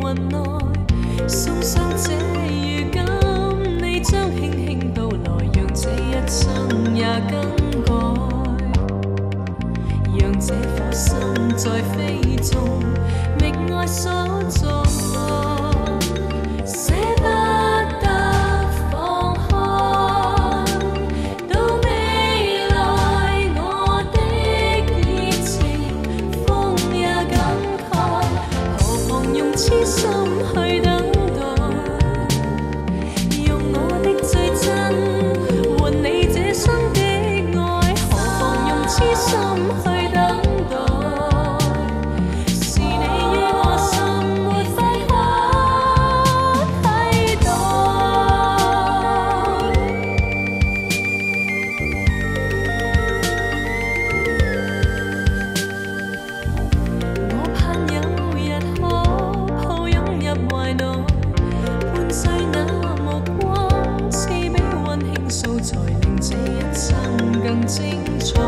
云内送上这預感，你將輕輕到來，讓這一生也更改，讓這顆心在飛中覓愛所在。痴心去等待，用我的最真換你這生的愛，何妨用痴心去等待，是你於我心沒法可替代。我盼有日懷內伴隨那目光，賜俾溫馨素材，令這一生更精彩，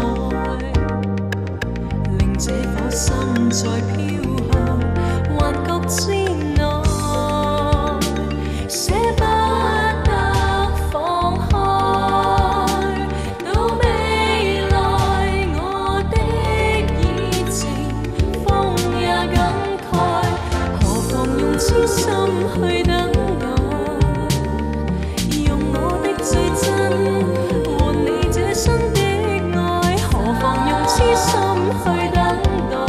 令這顆心在飄向幻覺之內，捨不得放開，到未來我的熱情風也感慨，何妨用痴心去等待，用我的最真換你這生的愛，何妨用痴心去等待，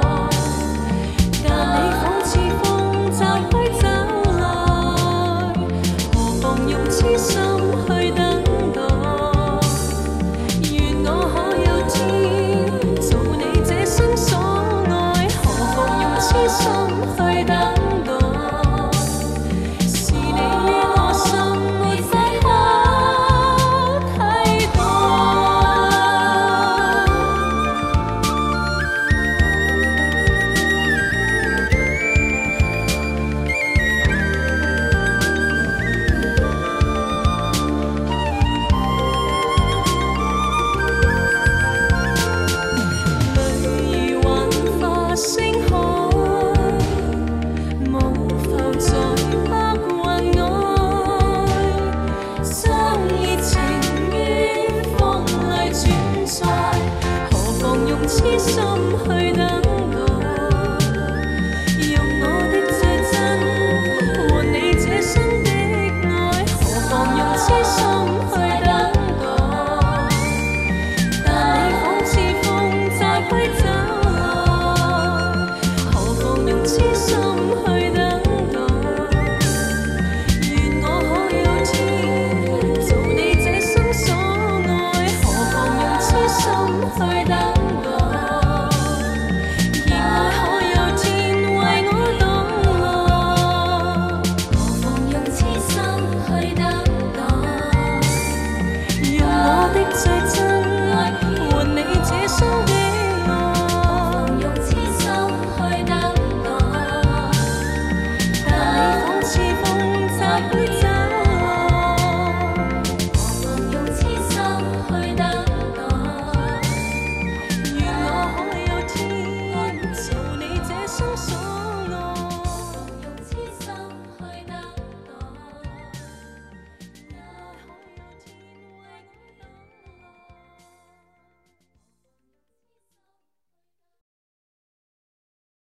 但你仿似風驟去走來，何妨用痴心去等待，願我可有天做你這生所愛，何妨用痴心去等待。痴心去等待，用我的最真換你這生的愛，何妨用痴心去等待，但你仿似風驟去走來，何妨用痴心去等待，願我可有天做你這生所愛，何妨用痴心去等待。